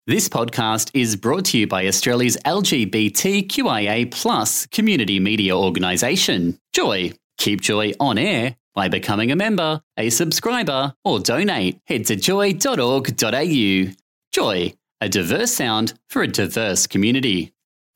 This podcast is brought to you by Australia's LGBTQIA+ community media organisation, Joy. Keep Joy on air by becoming a member, a subscriber, or donate. Head to joy.org.au. Joy, a diverse sound for a diverse community.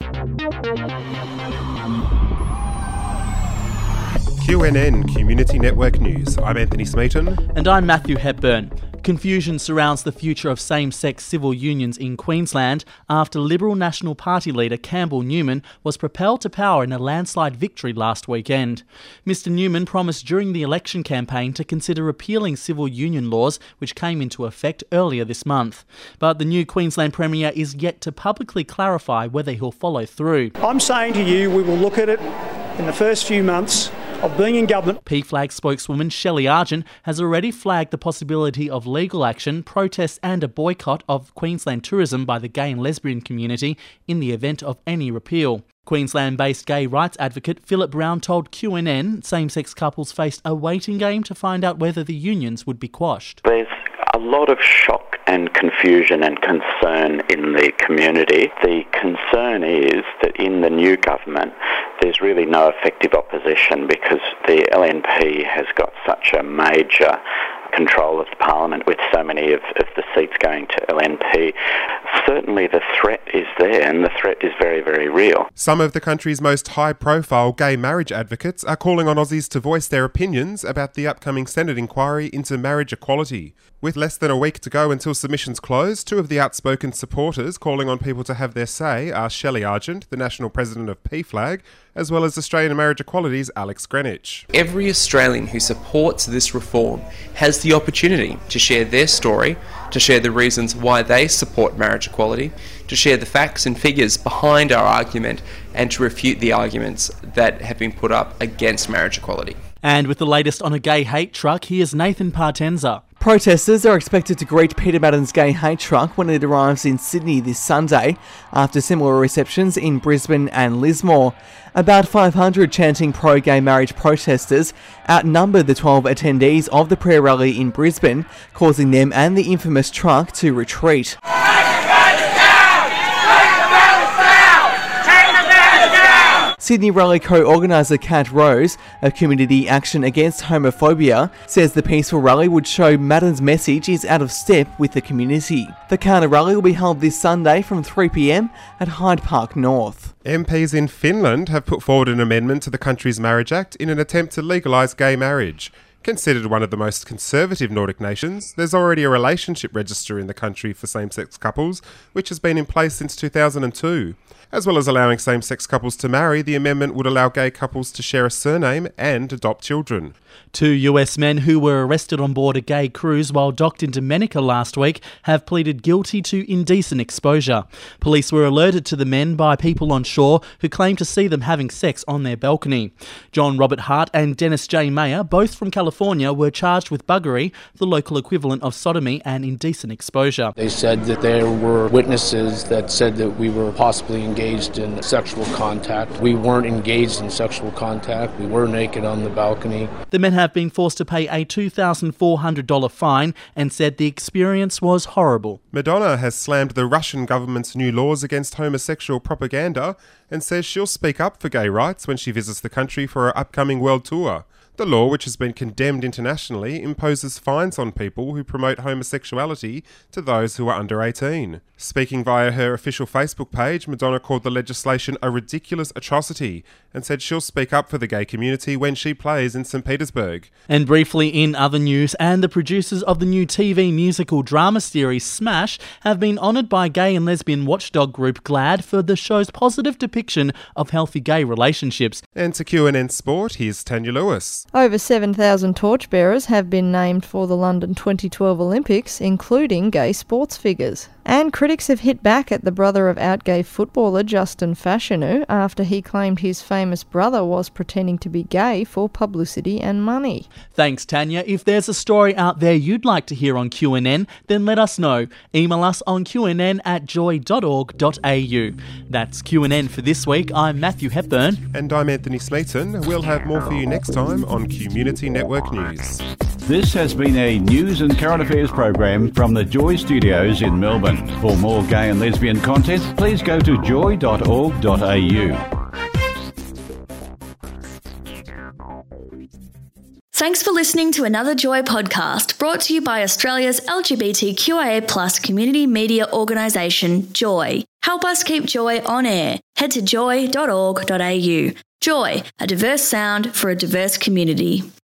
QNN Community Network News. I'm Anthony Smeaton. And I'm Matthew Hepburn. Confusion surrounds the future of same-sex civil unions in Queensland after Liberal National Party leader Campbell Newman was propelled to power in a landslide victory last weekend. Mr Newman promised during the election campaign to consider repealing civil union laws which came into effect earlier this month. But the new Queensland Premier is yet to publicly clarify whether he'll follow through. I'm saying to you, we will look at it in the first few months of being in government. PFLAG spokeswoman Shelley Argent has already flagged the possibility of legal action, protests and a boycott of Queensland tourism by the gay and lesbian community in the event of any repeal. Queensland-based gay rights advocate Philip Brown told QNN same-sex couples faced a waiting game to find out whether the unions would be quashed. There's a lot of shock and confusion and concern in the community. The concern is that in the new government there's really no effective opposition because the LNP has got such a major control of the parliament with so many of the seats going to LNP. Certainly the threat is there and the threat is very, very real. Some of the country's most high-profile gay marriage advocates are calling on Aussies to voice their opinions about the upcoming Senate inquiry into marriage equality. With less than a week to go until submissions close, two of the outspoken supporters calling on people to have their say are Shelley Argent, the national president of PFLAG, as well as Australian Marriage Equality's Alex Greenwich. Every Australian who supports this reform has the opportunity to share their story, to share the reasons why they support marriage equality, to share the facts and figures behind our argument, and to refute the arguments that have been put up against marriage equality. And with the latest on a gay hate truck, here's Nathan Partenza. Protesters are expected to greet Peter Maddin's gay hate truck when it arrives in Sydney this Sunday, after similar receptions in Brisbane and Lismore. About 500 chanting pro-gay marriage protesters outnumbered the 12 attendees of the prayer rally in Brisbane, causing them and the infamous truck to retreat. Sydney Rally co-organiser Kat Rose, a community action against homophobia, says the peaceful rally would show Maddin's message is out of step with the community. The counter rally will be held this Sunday from 3 p.m. at Hyde Park North. MPs in Finland have put forward an amendment to the country's Marriage Act in an attempt to legalise gay marriage. Considered one of the most conservative Nordic nations, there's already a relationship register in the country for same-sex couples, which has been in place since 2002. As well as allowing same-sex couples to marry, the amendment would allow gay couples to share a surname and adopt children. 2 US men who were arrested on board a gay cruise while docked in Dominica last week have pleaded guilty to indecent exposure. Police were alerted to the men by people on shore who claimed to see them having sex on their balcony. John Robert Hart and Dennis J. Mayer, both from California, were charged with buggery, the local equivalent of sodomy and indecent exposure. They said that there were witnesses that said that we were possibly engaged in sexual contact. We weren't engaged in sexual contact. We were naked on the balcony. The men have been forced to pay a $2,400 fine and said the experience was horrible. Madonna has slammed the Russian government's new laws against homosexual propaganda and says she'll speak up for gay rights when she visits the country for her upcoming world tour. The law, which has been condemned internationally, imposes fines on people who promote homosexuality to those who are under 18. Speaking via her official Facebook page, Madonna called the legislation a ridiculous atrocity and said she'll speak up for the gay community when she plays in St. Petersburg. And briefly in other news, and the producers of the new TV musical drama series Smash have been honoured by gay and lesbian watchdog group GLAAD for the show's positive depiction of healthy gay relationships. And to QNN Sport, here's Tanya Lewis. Over 7,000 torchbearers have been named for the London 2012 Olympics, including gay sports figures. And critics have hit back at the brother of out-gay footballer Justin Fashanu after he claimed his famous brother was pretending to be gay for publicity and money. Thanks, Tanya. If there's a story out there you'd like to hear on QNN, then let us know. Email us on qnn@joy.org.au. That's QNN for this week. I'm Matthew Hepburn. And I'm Anthony Smeaton. We'll have more for you next time on Community Network News. This has been a news and current affairs program from the Joy Studios in Melbourne. For more gay and lesbian content, please go to joy.org.au. Thanks for listening to another Joy podcast brought to you by Australia's LGBTQIA+ community media organisation, Joy. Help us keep Joy on air. Head to joy.org.au. Joy, a diverse sound for a diverse community.